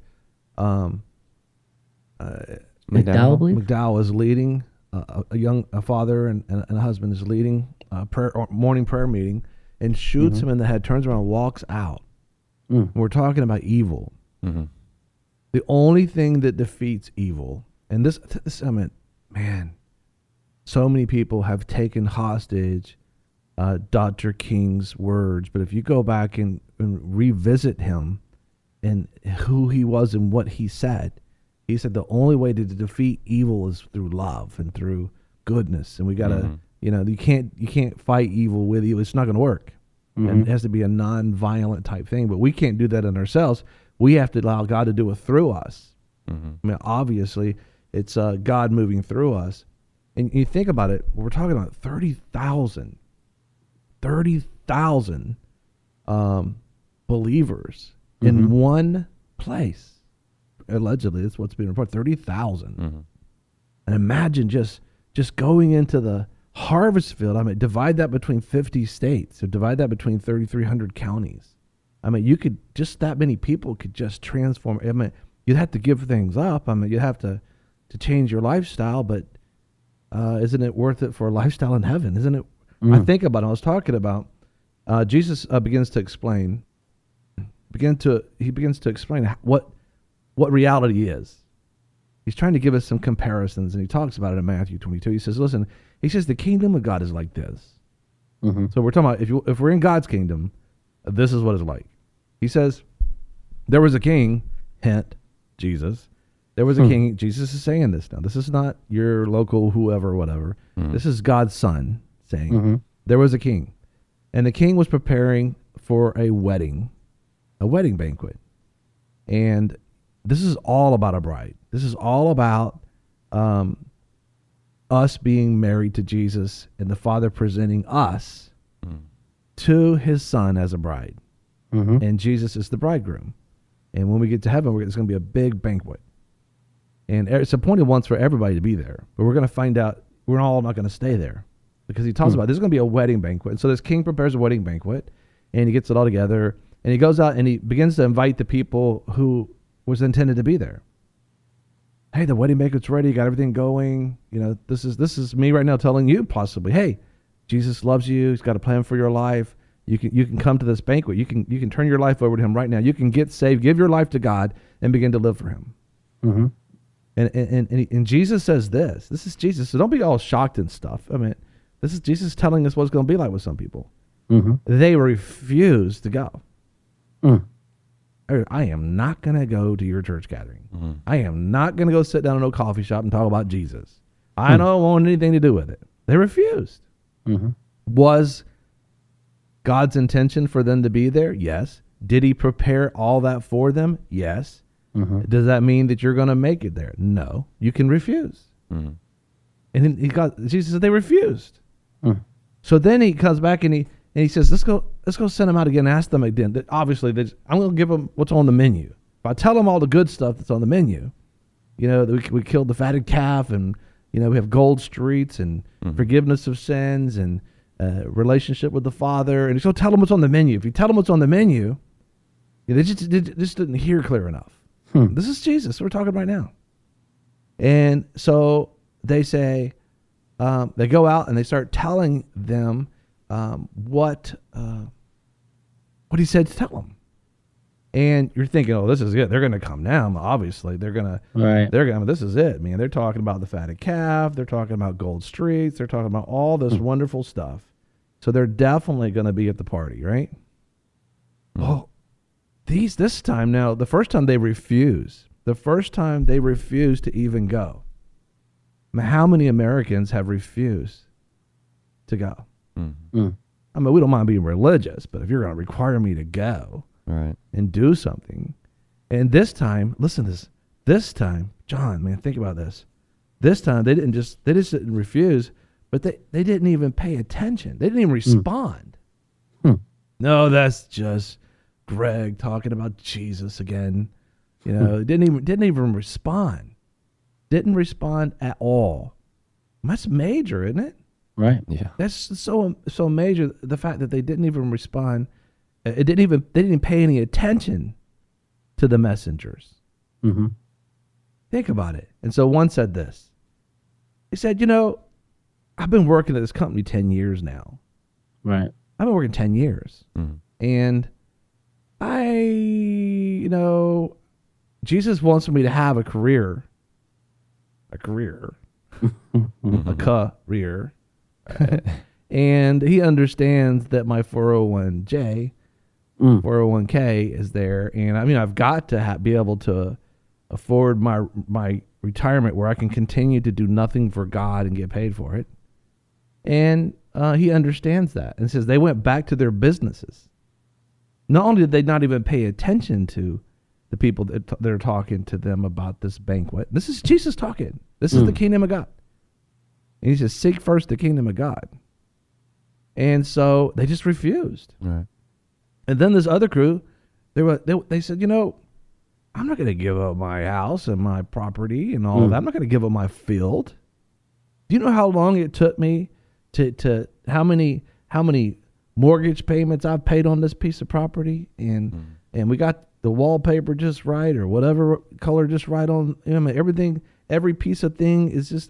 McDowell is leading. A father and a husband is leading a morning prayer meeting and shoots him in the head, turns around and walks out. We're talking about evil. The only thing that defeats evil, and this I mean, man, so many people have taken hostage Dr. King's words, but if you go back and revisit him and who he was and what he said the only way to defeat evil is through love and through goodness. And we got to, you can't fight evil with evil. It's not going to work. And it has to be a non-violent type thing. But we can't do that in ourselves. We have to allow God to do it through us. I mean, obviously, it's God moving through us. And you think about it, we're talking about 30,000 believers in one place. Allegedly, that's what's being reported, 30,000. And imagine just going into the harvest field. I mean, divide that between 50 states, or divide that between 3,300 counties. I mean, just that many people could just transform. I mean, you'd have to give things up. I mean, you'd have to change your lifestyle, but isn't it worth it for a lifestyle in heaven? Isn't it? I think about it. I was talking about Jesus begins to explain what reality is. He's trying to give us some comparisons, and he talks about it in Matthew 22. He says, listen, the kingdom of God is like this. So we're talking about if we're in God's kingdom, this is what it's like. He says, there was a king, hint, Jesus. There was a king. Jesus is saying this now. This is not your local whoever, whatever. This is God's son saying, there was a king, and the king was preparing for a wedding banquet. And this is all about a bride. This is all about us being married to Jesus and the Father presenting us to his son as a bride. And Jesus is the bridegroom. And when we get to heaven, it's going to be a big banquet. And it's appointed once for everybody to be there. But we're going to find out we're all not going to stay there. Because he talks about there's going to be a wedding banquet. And so this king prepares a wedding banquet, and he gets it all together. And he goes out and he begins to invite the people who was intended to be there. Hey, the wedding banquet's ready. You got everything going. This is me right now telling you possibly, hey, Jesus loves you. He's got a plan for your life. You can come to this banquet. You can turn your life over to him right now. You can get saved, give your life to God, and begin to live for him. And Jesus says this is Jesus. So don't be all shocked and stuff. I mean, this is Jesus telling us what it's going to be like with some people. They refused to go. Mm. I am not going to go to your church gathering. I am not going to go sit down in a coffee shop and talk about Jesus. I don't want anything to do with it. They refused. Was God's intention for them to be there? Yes. Did he prepare all that for them? Yes. Does that mean that you're going to make it there? No. You can refuse. And Jesus said they refused. So then he comes back and he says, let's go send them out again and ask them again. Obviously, I'm going to give them what's on the menu. If I tell them all the good stuff that's on the menu, we killed the fatted calf, and we have gold streets and forgiveness of sins and relationship with the Father, and he's going to tell them what's on the menu. If you tell them what's on the menu, they just didn't hear clear enough. This is Jesus we're talking right now. And so they say, they go out and they start telling them what he said to tell them. And you're thinking, oh, this is it. They're going to come now. Obviously, they're going to, this is it, man. They're talking about the fatted calf. They're talking about gold streets. They're talking about all this wonderful stuff. So they're definitely going to be at the party, right? Well, this time now, the first time they refuse. The first time they refuse to even go. I mean, how many Americans have refused to go? I mean, we don't mind being religious, but if you're going to require me to go and do something, and this time, listen to this. This time, John, man, think about this. This time, they just didn't refuse, but they didn't even pay attention. They didn't even respond. No, that's just Greg talking about Jesus again. Didn't even respond. Didn't respond at all. That's major, isn't it? Right. Yeah. That's so major. The fact that they didn't even respond. They didn't even pay any attention to the messengers. Think about it. And so one said this. He said, I've been working at this company 10 years now. Right. I've been working 10 years. And Jesus wants me to have a career. And he understands that my 401k is there. And I've got to be able to afford my retirement where I can continue to do nothing for God and get paid for it. And he understands that and says they went back to their businesses. Not only did they not even pay attention to the people that are talking to them about this banquet. This is Jesus talking. This is the kingdom of God. And he says, seek first the kingdom of God. And so they just refused. Right. And then this other crew, they said, I'm not going to give up my house and my property and all of that. I'm not going to give up my field. Do you know how long it took me to how many mortgage payments I've paid on this piece of property? And we got the wallpaper just right, or whatever color just right on. Everything, every piece of thing is just,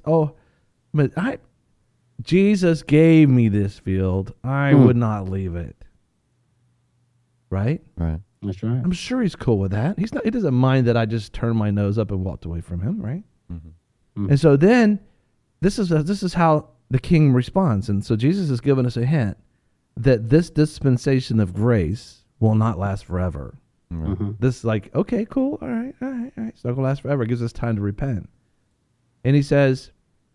Jesus gave me this field. I would not leave it. Right? Right. That's right. I'm sure he's cool with that. He doesn't mind that I just turned my nose up and walked away from him, right? And so then this is how the king responds. And so Jesus has given us a hint that this dispensation of grace will not last forever. This is like, okay, cool. All right. It's not going to last forever. It gives us time to repent. And he says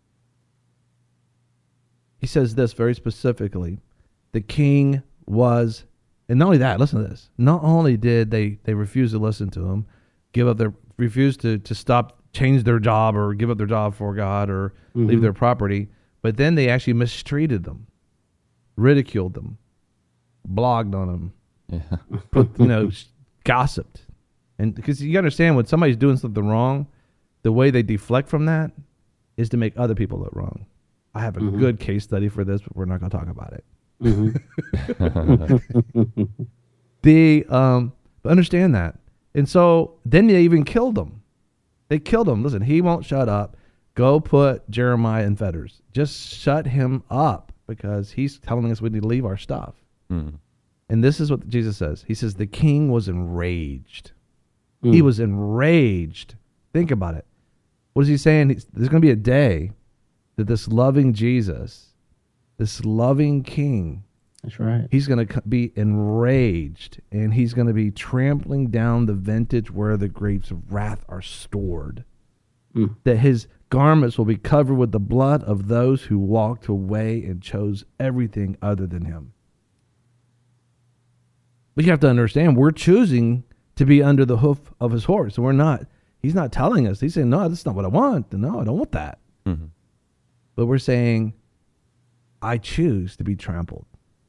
this very specifically. The king was, and not only that, listen to this. Not only did they refuse to listen to him, refuse to stop, change their job or give up their job for God or leave their property, but then they actually mistreated them, ridiculed them, blogged on them, gossiped. And because you understand, when somebody's doing something wrong, the way they deflect from that is to make other people look wrong. I have a good case study for this, but we're not going to talk about it. But understand that. And so then they even killed him. They killed him. Listen, he won't shut up. Go put Jeremiah in fetters. Just shut him up, because he's telling us we need to leave our stuff. And this is what Jesus says. He says the king was enraged. He was enraged. Think about it. What is he saying? There's going to be a day that this loving Jesus, this loving king, That's right. He's going to be enraged, and he's going to be trampling down the vintage where the grapes of wrath are stored. That his garments will be covered with the blood of those who walked away and chose everything other than him. But you have to understand, we're choosing to be under the hoof of his horse. We're not. He's not telling us. He's saying, no, that's not what I want. No, I don't want that. Mm-hmm. But we're saying, I choose to be trampled.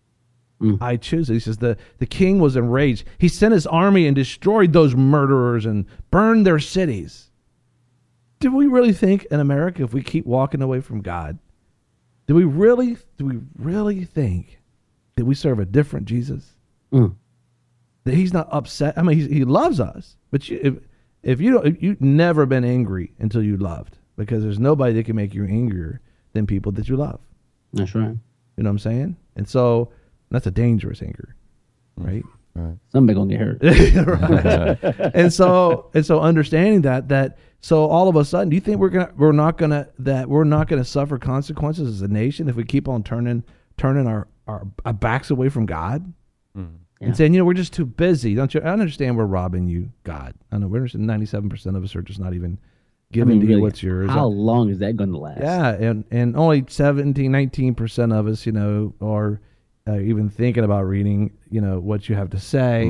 I choose it. He says the king was enraged. He sent his army and destroyed those murderers and burned their cities. Do we really think in America, if we keep walking away from God, do we really think that we serve a different Jesus? That he's not upset? I mean, he loves us, but if you've never been angry until you loved, because there's nobody that can make you angrier than people that you love. That's right. You know what I'm saying? And so that's a dangerous anger, right? Right. Somebody gonna get hurt. Right. and so understanding that so all of a sudden, do you think we're not gonna suffer consequences as a nation if we keep on turning our backs away from God? And saying, we're just too busy. Don't you? I understand we're robbing you, God. I know we're 97% of us are just not even giving to you what's yours. How long is that going to last? Yeah, and only 17, 19% of us, are even thinking about reading, what you have to say.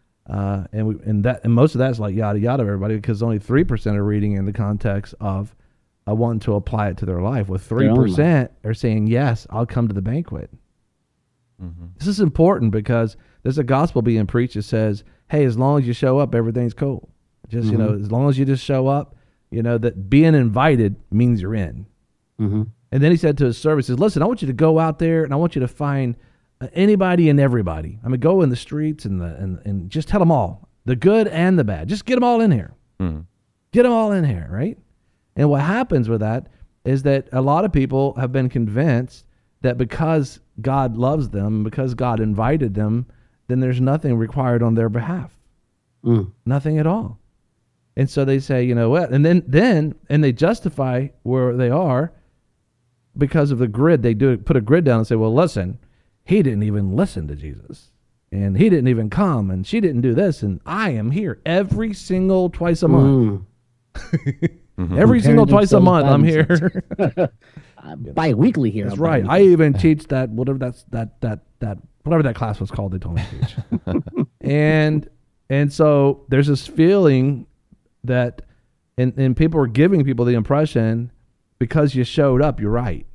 And most of that's like yada yada, everybody, because only 3% are reading in the context of wanting to apply it to their life. With 3% are saying, yes, I'll come to the banquet. This is important because there's a gospel being preached that says, hey, as long as you show up, everything's cool. Just, as long as you just show up, that being invited means you're in. And then he said to his servants, listen, I want you to go out there and I want you to find anybody and everybody. I mean, go in the streets and just tell them all, the good and the bad. Just get them all in here. Get them all in here, right? And what happens with that is that a lot of people have been convinced that because God loves them, because God invited them, then there's nothing required on their behalf. Nothing at all. And so they say, what? And then they justify where they are because of the grid. They put a grid down and say, well, listen, he didn't even listen to Jesus. And he didn't even come. And she didn't do this. And I am here every single twice a month. Every single twice a month I'm here. Bi-weekly here. That's right. I even teach that, whatever whatever that class was called, they told me to teach. And so there's this feeling that, and people are giving people the impression, because you showed up, you're right.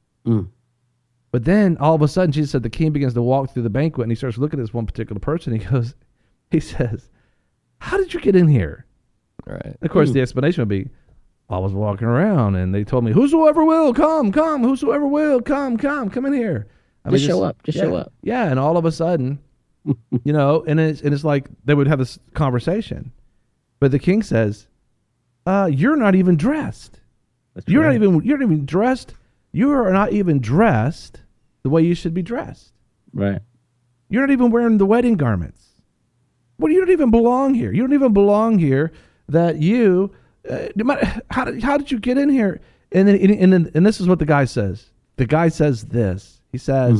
But then all of a sudden, Jesus said the king begins to walk through the banquet, and he starts looking at this one particular person. He says, how did you get in here? Right. And of course, the explanation would be, I was walking around, and they told me, whosoever will, come, whosoever will, come in here. Just show up. Show up. Yeah, and all of a sudden, and it's like they would have this conversation. But the king says, you're not even dressed. You're not even dressed. You are not even dressed the way you should be dressed. Right. You're not even wearing the wedding garments. Well, you don't even belong here. You don't even belong here. That you, how did you get in here? And then this is what the guy says. The guy says this. He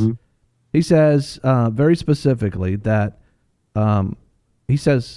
says very specifically that he says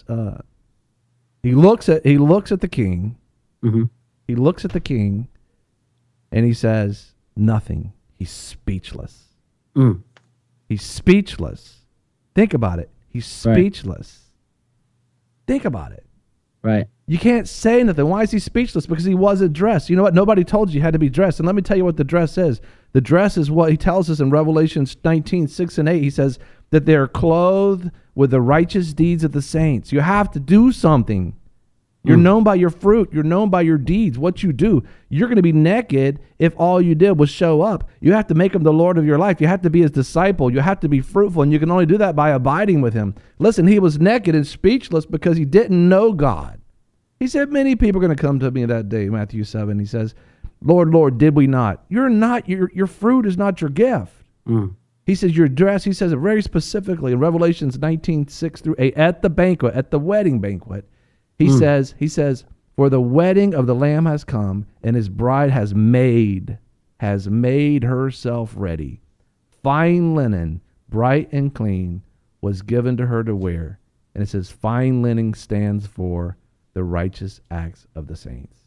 he looks at the king. He looks at the king, and he says nothing. He's speechless. He's speechless. Think about it. He's speechless. Right. Think about it. Right. You can't say nothing. Why is he speechless? Because he wasn't dressed. You know what? Nobody told you had to be dressed. And let me tell you what the dress is. The dress is what he tells us in Revelation 19:6-8. He says that they are clothed with the righteous deeds of the saints. You have to do something. You're known by your fruit. You're known by your deeds, what you do. You're going to be naked if all you did was show up. You have to make him the Lord of your life. You have to be his disciple. You have to be fruitful, and you can only do that by abiding with him. Listen, he was naked and speechless because he didn't know God. He said, many people are going to come to me that day, Matthew 7. He says, Lord, Lord, did we not? You're not, your fruit is not your gift. He says, your dress, he says it very specifically in Revelations 19:6-8, at the banquet, at the wedding banquet. He says, for the wedding of the Lamb has come, and his bride has made herself ready. Fine linen, bright and clean, was given to her to wear. And it says, fine linen stands for the righteous acts of the saints.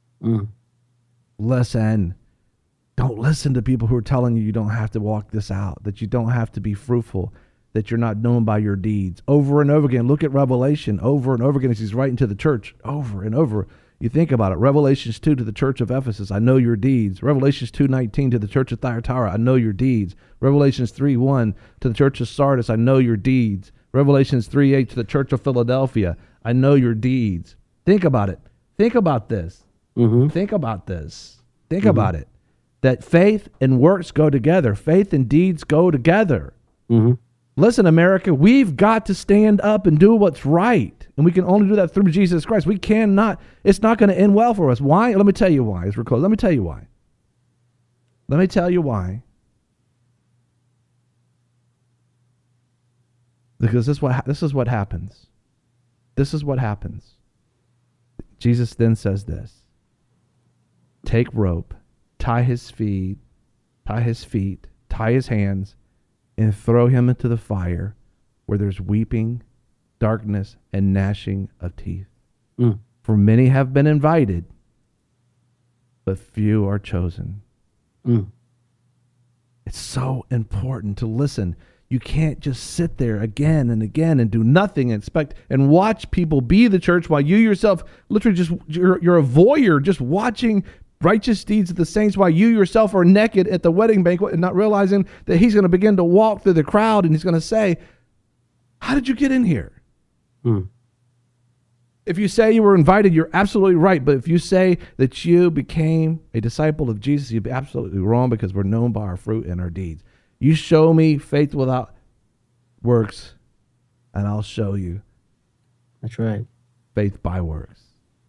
Listen. Don't listen to people who are telling you don't have to walk this out, that you don't have to be fruitful, that you're not known by your deeds. Over and over again, look at Revelation over and over again as he's writing to the church over and over. You think about it. Revelations 2 to the church of Ephesus, I know your deeds. Revelations 2:19 to the church of Thyatira, I know your deeds. Revelations 3:1 to the church of Sardis, I know your deeds. Revelations 3:8 to the church of Philadelphia, I know your deeds. Think about it. Think about this. Think about this. Think about it. That faith and works go together. Faith and deeds go together. Listen, America, we've got to stand up and do what's right. And we can only do that through Jesus Christ. We cannot, it's not going to end well for us. Why? Let me tell you why as we're close. Let me tell you why. Let me tell you why. Because this is what happens. This is what happens. Jesus then says this. Take rope, tie his feet, tie his hands, and throw him into the fire where there's weeping, darkness, and gnashing of teeth. For many have been invited, but few are chosen. It's so important to listen. You can't just sit there again and again and do nothing and expect and watch people be the church while you yourself literally just, you're a voyeur just watching righteous deeds of the saints while you yourself are naked at the wedding banquet and not realizing that he's going to begin to walk through the crowd and he's going to say, how did you get in here? If you say you were invited, you're absolutely right. But if you say that you became a disciple of Jesus, you'd be absolutely wrong because we're known by our fruit and our deeds. You show me faith without works, and I'll show you. That's right. Faith by works.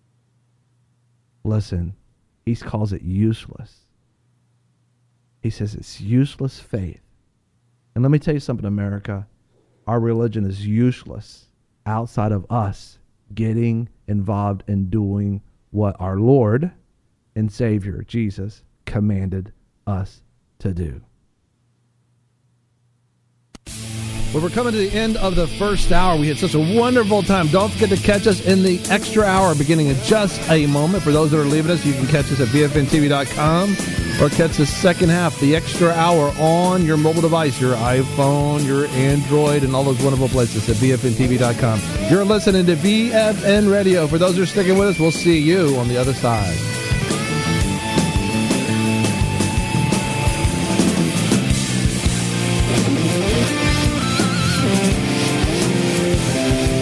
Listen, he calls it useless. He says it's useless faith. And let me tell you something, America. Our religion is useless outside of us getting involved in doing what our Lord and Savior, Jesus, commanded us to do. Well, we're coming to the end of the first hour. We had such a wonderful time. Don't forget to catch us in the extra hour beginning in just a moment. For those that are leaving us, you can catch us at bfntv.com or catch the second half, the extra hour, on your mobile device, your iPhone, your Android, and all those wonderful places at bfntv.com. You're listening to BFN Radio. For those who are sticking with us, we'll see you on the other side.